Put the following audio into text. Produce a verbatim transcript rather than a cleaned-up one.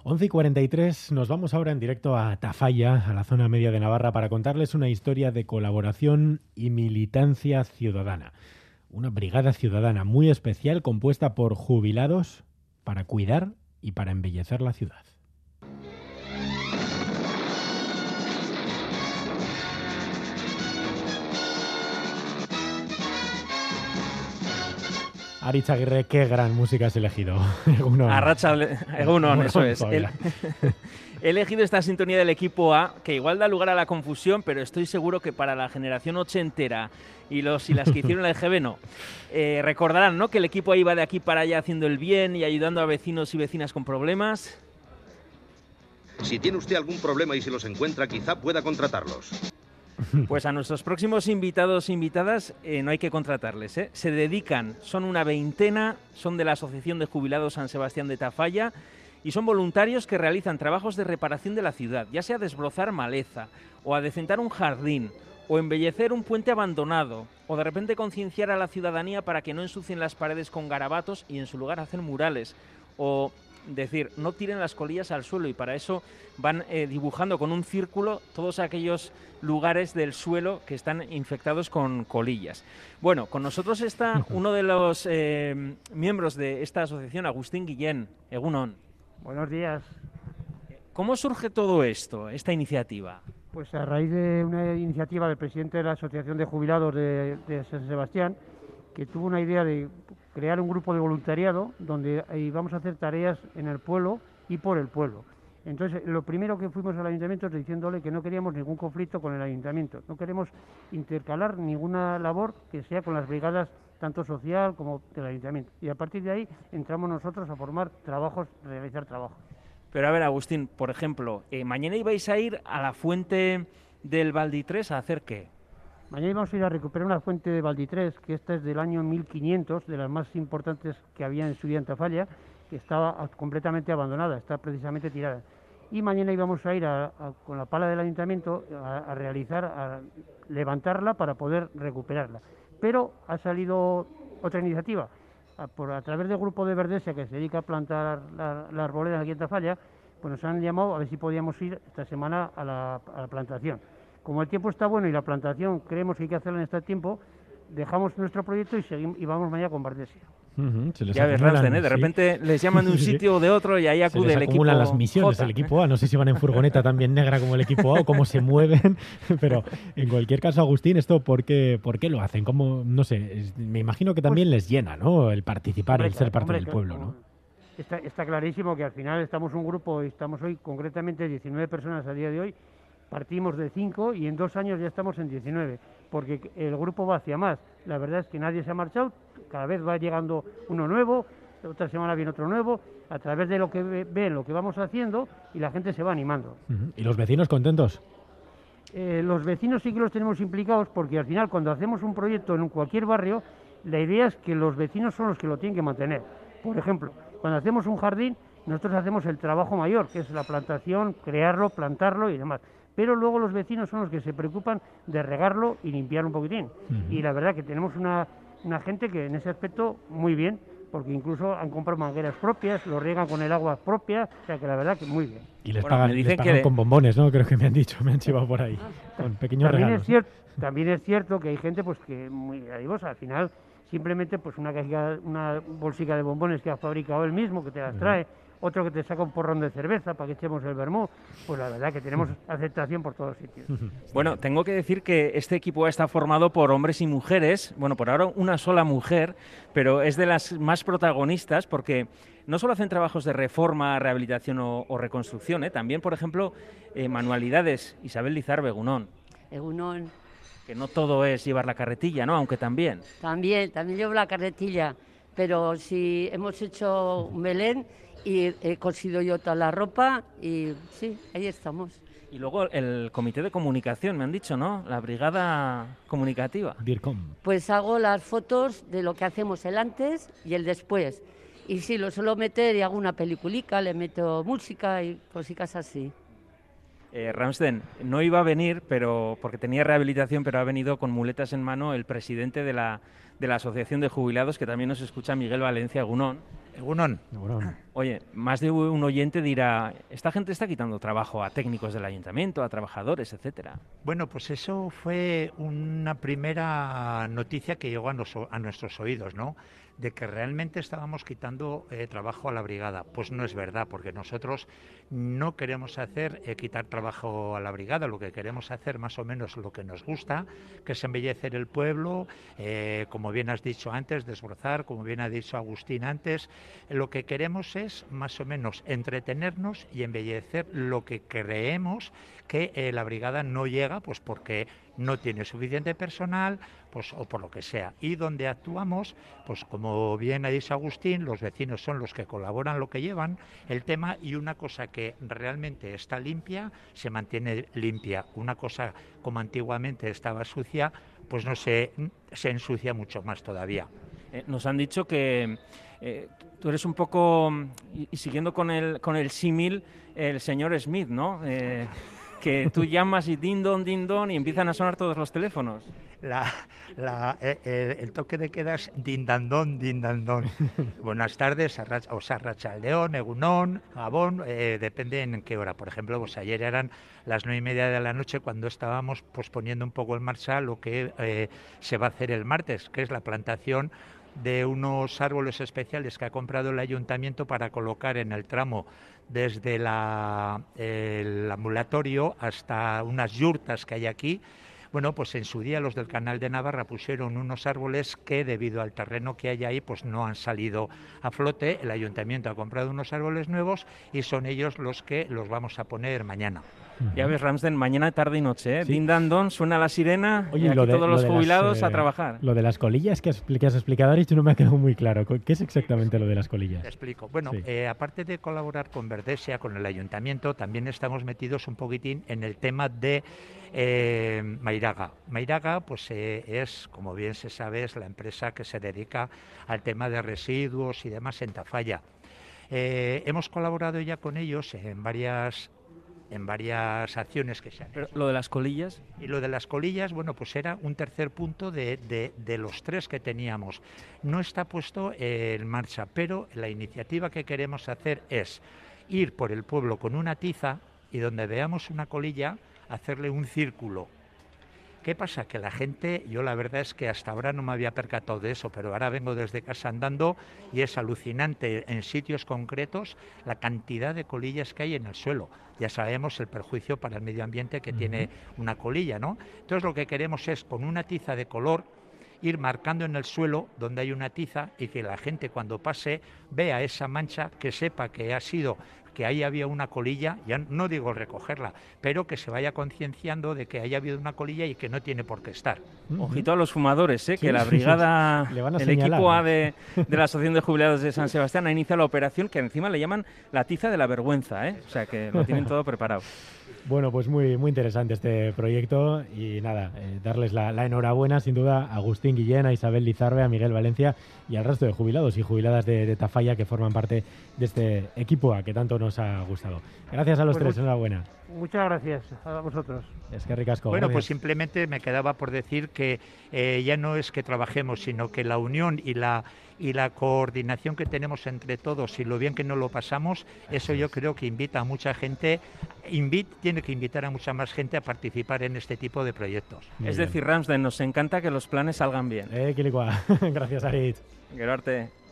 once y cuarenta y tres, nos vamos ahora en directo a Tafalla, a la zona media de Navarra, para contarles una historia de colaboración y militancia ciudadana. Una brigada ciudadana muy especial compuesta por jubilados para cuidar y para embellecer la ciudad. Aritz Aguirre, qué gran música has elegido. Egunon. Arratxa, Egunon, eso es. El, he elegido esta sintonía del equipo A, que igual da lugar a la confusión, pero estoy seguro que para la generación ochentera y los y las que hicieron la E G B no. Eh, recordarán, ¿no?, que el equipo A iba de aquí para allá haciendo el bien y ayudando a vecinos y vecinas con problemas. Si tiene usted algún problema y se los encuentra, quizá pueda contratarlos. Pues a nuestros próximos invitados e invitadas eh, no hay que contratarles, ¿eh? Se dedican, son una veintena, son de la Asociación de Jubilados San Sebastián de Tafalla y son voluntarios que realizan trabajos de reparación de la ciudad, ya sea desbrozar maleza o adecentar un jardín o embellecer un puente abandonado o de repente concienciar a la ciudadanía para que no ensucien las paredes con garabatos y en su lugar hacen murales o decir, no tiren las colillas al suelo, y para eso van eh, dibujando con un círculo todos aquellos lugares del suelo que están infectados con colillas. Bueno, con nosotros está uno de los eh, miembros de esta asociación, Agustín Guillén. Egunon. Buenos días. ¿Cómo surge todo esto, esta iniciativa? Pues a raíz de una iniciativa del presidente de la Asociación de Jubilados de, de San Sebastián, que tuvo una idea de crear un grupo de voluntariado donde íbamos a hacer tareas en el pueblo y por el pueblo. Entonces, lo primero que fuimos al ayuntamiento es diciéndole que no queríamos ningún conflicto con el ayuntamiento, no queremos intercalar ninguna labor que sea con las brigadas, tanto social como del ayuntamiento. Y a partir de ahí entramos nosotros a formar trabajos, realizar trabajos. Pero a ver, Agustín, por ejemplo, eh, mañana ibais a ir a la fuente del Valditres a hacer ¿qué? Mañana íbamos a ir a recuperar una fuente de Valditres, que esta es del año mil quinientos, de las más importantes que había en su día en Tafalla, que estaba completamente abandonada, está precisamente tirada. Y mañana íbamos a ir a, a, con la pala del ayuntamiento a, a realizar, a levantarla para poder recuperarla. Pero ha salido otra iniciativa, a, por, a través del grupo de Verdesia, que se dedica a plantar la, la arboleda aquí en Tafalla, pues nos han llamado a ver si podíamos ir esta semana a la, a la plantación. Como el tiempo está bueno y la plantación creemos que hay que hacerla en este tiempo, dejamos nuestro proyecto y seguimos y vamos mañana con Verdesia. Uh-huh, ya ves, Ramsten, ¿eh? De repente sí. Les llaman de un sitio o de otro y ahí acude se les el equipo. Acumulan las misiones J. el equipo A, no sé si van en furgoneta también negra como el equipo A o cómo se mueven, pero en cualquier caso, Agustín, ¿esto por qué, por qué lo hacen? ¿Cómo? No sé, me imagino que también pues, les llena, ¿no?, el participar, hombre, el ser parte hombre, del pueblo, ¿no? Está, está clarísimo que al final estamos un grupo, estamos hoy concretamente diecinueve personas a día de hoy. Partimos de cinco y en dos años ya estamos en diecinueve, porque el grupo va hacia más. La verdad es que nadie se ha marchado, cada vez va llegando uno nuevo, otra semana viene otro nuevo, a través de lo que ven, lo que vamos haciendo, y la gente se va animando. Uh-huh. ¿Y los vecinos contentos? Eh, los vecinos sí que los tenemos implicados, porque al final cuando hacemos un proyecto en cualquier barrio, la idea es que los vecinos son los que lo tienen que mantener. Por ejemplo, cuando hacemos un jardín, nosotros hacemos el trabajo mayor, que es la plantación, crearlo, plantarlo y demás. Pero luego los vecinos son los que se preocupan de regarlo y limpiar un poquitín. Uh-huh. Y la verdad que tenemos una, una gente que en ese aspecto muy bien, porque incluso han comprado mangueras propias, lo riegan con el agua propia, o sea que la verdad que muy bien. Y les bueno, pagan, les pagan que... con bombones, ¿no? Creo que me han dicho, me han chivado por ahí, con pequeños también regalos. Es cierto, también es cierto que hay gente pues que muy adivosa, al final simplemente pues una cajita, una bolsica de bombones que ha fabricado él mismo, que te las trae, uh-huh. Otro que te saca un porrón de cerveza para que echemos el vermú, pues la verdad que tenemos aceptación por todos sitios. Bueno, tengo que decir que este equipo está formado por hombres y mujeres, bueno, por ahora una sola mujer, pero es de las más protagonistas porque no solo hacen trabajos de reforma, rehabilitación o, o reconstrucción, ¿eh? También, por ejemplo, eh, manualidades. Isabel Lizarbe, Egunon. Egunon. Que no todo es llevar la carretilla, ¿no? Aunque también. También, también llevo la carretilla, pero si hemos hecho un Belén y he cosido yo toda la ropa y sí, ahí estamos. Y luego el comité de comunicación, me han dicho, ¿no? La brigada comunicativa. DIRCOM. Pues hago las fotos de lo que hacemos el antes y el después. Y sí, lo suelo meter y hago una peliculica, le meto música y cositas así. Eh, Ramsten, no iba a venir pero porque tenía rehabilitación, pero ha venido con muletas en mano el presidente de la, de la Asociación de Jubilados, que también nos escucha, Miguel Valencia, Egunon. Egunon. Egunon. Oye, más de un oyente dirá, esta gente está quitando trabajo a técnicos del ayuntamiento, a trabajadores, etcétera. Bueno, pues eso fue una primera noticia que llegó a, nos, a nuestros oídos, ¿no? De que realmente estábamos quitando eh, trabajo a la brigada. Pues no es verdad, porque nosotros no queremos hacer eh, quitar trabajo a la brigada, lo que queremos hacer más o menos lo que nos gusta, que es embellecer el pueblo, eh, como bien has dicho antes, desbrozar, como bien ha dicho Agustín antes, lo que queremos es más o menos entretenernos y embellecer lo que creemos que eh, la brigada no llega, pues porque no tiene suficiente personal, pues o por lo que sea. Y donde actuamos, pues como bien ha dicho Agustín, los vecinos son los que colaboran, lo que llevan el tema, y una cosa que realmente está limpia, se mantiene limpia. Una cosa como antiguamente estaba sucia, pues no se, se ensucia mucho más todavía. Eh, nos han dicho que eh, tú eres un poco, y, y siguiendo con el, con el símil, el señor Smith, ¿no? Eh, que tú llamas y din don, din don y empiezan a sonar todos los teléfonos. La, la, eh, el toque de queda es dindandón, dindandón. Buenas tardes, arracha, os arrachaldeón, egunón, gabón, eh, depende en qué hora. Por ejemplo, pues ayer eran las nueve y media de la noche cuando estábamos pues, poniendo un poco en marcha lo que eh, se va a hacer el martes, que es la plantación de unos árboles especiales que ha comprado el ayuntamiento para colocar en el tramo desde la, el ambulatorio hasta unas yurtas que hay aquí. Bueno, pues en su día los del Canal de Navarra pusieron unos árboles que debido al terreno que hay ahí pues no han salido a flote. El ayuntamiento ha comprado unos árboles nuevos y son ellos los que los vamos a poner mañana. Ya ves, Ramsden, mañana, tarde y noche, ¿eh? Sí. Din dan don, suena la sirena. Oye, y aquí lo de, todos lo los de jubilados las, eh, a trabajar. Lo de las colillas que has, que has explicado, Arich, no me ha quedado muy claro. ¿Qué es exactamente lo de las colillas? Te explico. Bueno, Sí. eh, aparte de colaborar con Verdesia, con el ayuntamiento, también estamos metidos un poquitín en el tema de eh, Mairaga. Mairaga, pues eh, es, como bien se sabe, es la empresa que se dedica al tema de residuos y demás en Tafalla. Eh, hemos colaborado ya con ellos en varias en varias acciones que se han Pero hecho. lo de las colillas, Y lo de las colillas, bueno, pues era un tercer punto de, de, de los tres que teníamos. No está puesto eh, en marcha, pero la iniciativa que queremos hacer es ir por el pueblo con una tiza y donde veamos una colilla, hacerle un círculo. ¿Qué pasa? Que la gente, yo la verdad es que hasta ahora no me había percatado de eso, pero ahora vengo desde casa andando y es alucinante en sitios concretos la cantidad de colillas que hay en el suelo. Ya sabemos el perjuicio para el medio ambiente que uh-huh. tiene una colilla, ¿no? Entonces lo que queremos es con una tiza de color ir marcando en el suelo donde hay una tiza y que la gente cuando pase vea esa mancha, que sepa que ha sido... que ahí había una colilla, ya no digo recogerla, pero que se vaya concienciando de que haya habido una colilla y que no tiene por qué estar. Uh-huh. Ojito a los fumadores, ¿eh? Sí. Que la brigada, el señalar, equipo A de, de la Asociación de Jubilados de San Sebastián ha iniciado la operación que encima le llaman la tiza de la vergüenza, ¿eh? O sea que lo tienen todo preparado. Bueno, pues muy, muy interesante este proyecto y nada, eh, darles la, la enhorabuena sin duda a Agustín Guillén, a Isabel Lizarbe, a Miguel Valencia y al resto de jubilados y jubiladas de, de Tafalla que forman parte de este equipo A que tanto nos ha gustado. Gracias a los Pues tres, much- enhorabuena. Muchas gracias a vosotros. Es que ricasco. Bueno, gracias. pues simplemente me quedaba por decir que eh, ya no es que trabajemos, sino que la unión y la y la coordinación que tenemos entre todos y lo bien que nos lo pasamos, eso yo creo que invita a mucha gente, invit, tiene que invitar a mucha más gente a participar en este tipo de proyectos. Muy es bien. decir, Ramsden, nos encanta que los planes salgan bien. Eh, Quilicua. Gracias, Arich. Gerarte.